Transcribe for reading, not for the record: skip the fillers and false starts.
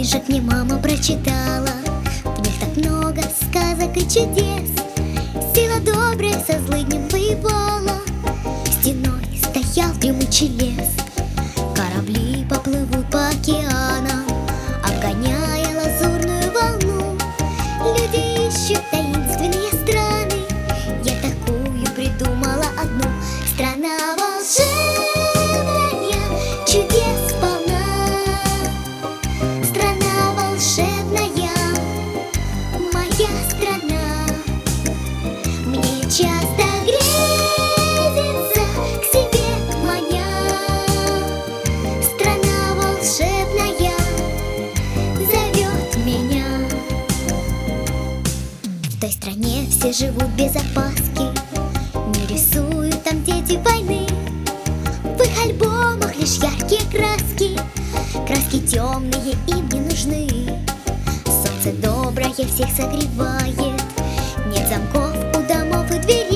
книжек мне мама прочитала. В них так много сказок и чудес. Сила добрая со злыднем воевала. Стеной стоял дремучий лес. Корабли поплывут по океанам, обгоняя лазурную волну. Люди ищут таинственные страны. Я такую придумала одну. Страна волшебная, чудес полна. Страна волшебная, моя страна. Мне часто грезится к себе маня. Страна волшебная зовет меня. В той стране все живут без опаски, не рисуют там дети войны. В их альбомах лишь яркие краски, краски темные им не нужны. Солнце доброе всех согревает, нет замков у домов и дверей.